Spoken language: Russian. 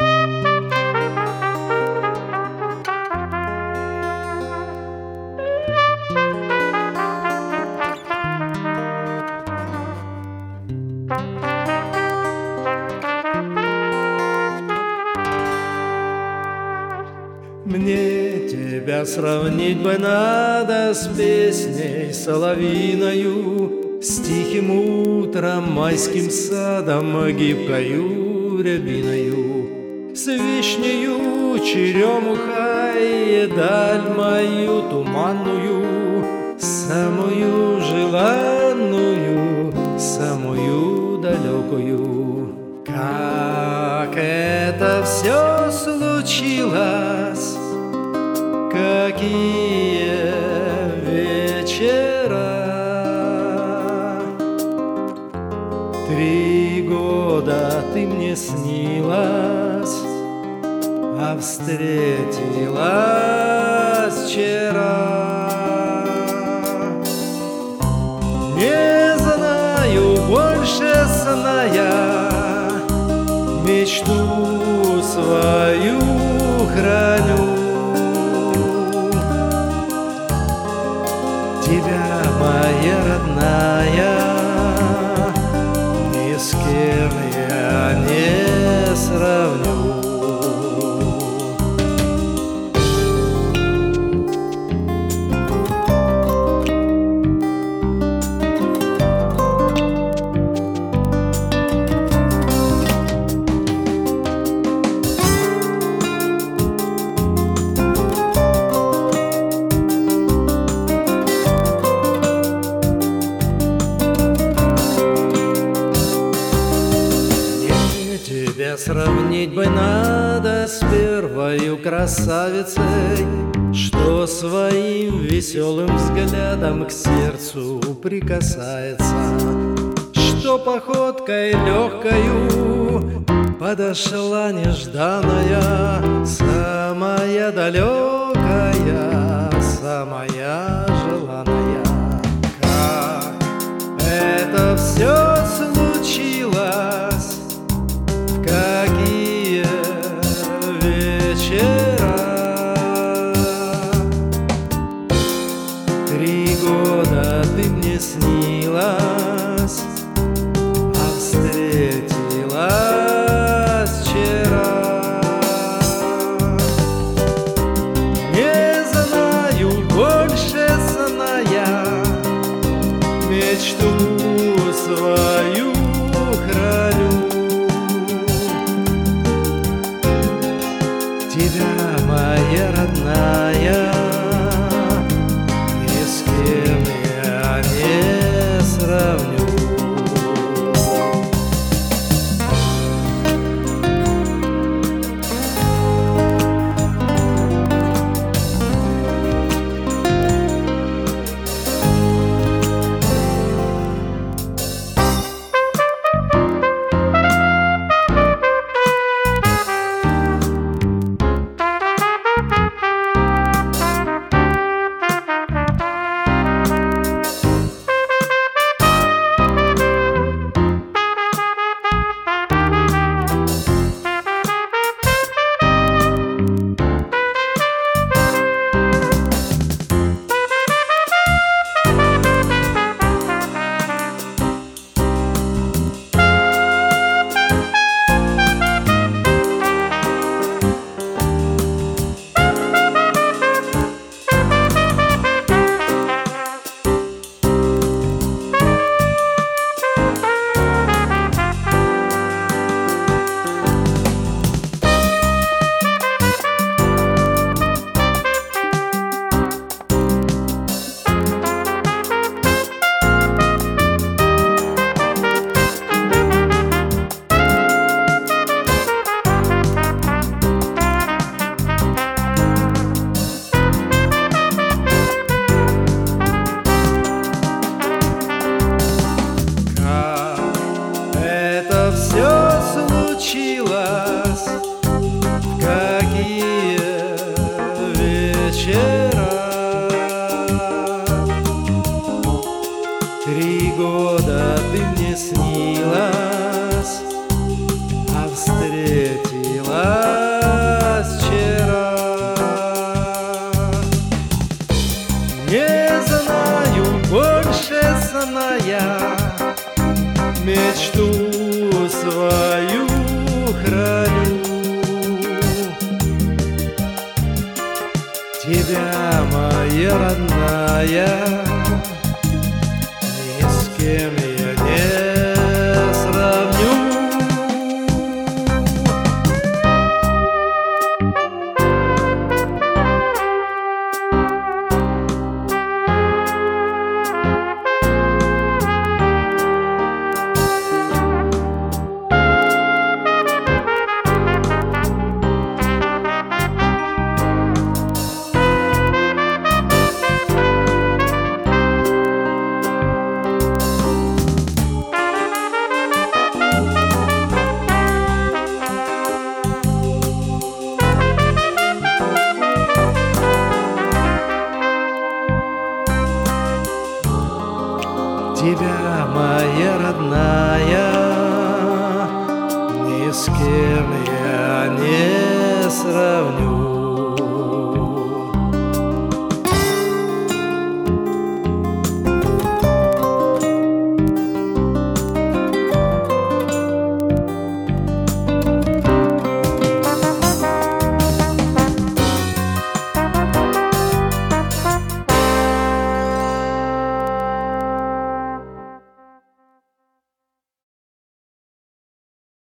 Мне тебя сравнить бы надо с песней соловьиною, с тихим утром, майским садом, гибкою рябиною, с вишнею, черемухой, даль мою туманную, самую желанную, самую далекую. Как это все случилось, какие вечера. 3 года ты мне снилась, а встретилась вчера. Не знаю больше сна я, мечту свою храню. Тебя, моя родная, ни с кем я не сравню. Тебя сравнить бы надо с первою красавицей, что своим веселым взглядом к сердцу прикасается, что походкой легкою подошла нежданная, самая далекая, самая желанная. Как это все случилось, какие вечера. 3 года ты мне снилась, а встретилась вчера. Не знаю больше сна я, мечту свою храню. Тебя, моя родная, ни с кем я не сравню. случилось, какие вечера. 3 года ты мне снилась, а встретила сохраню. Тебя, моя родная, ни с кем я не сравню. Тебя, моя родная, ни с кем я не сравню.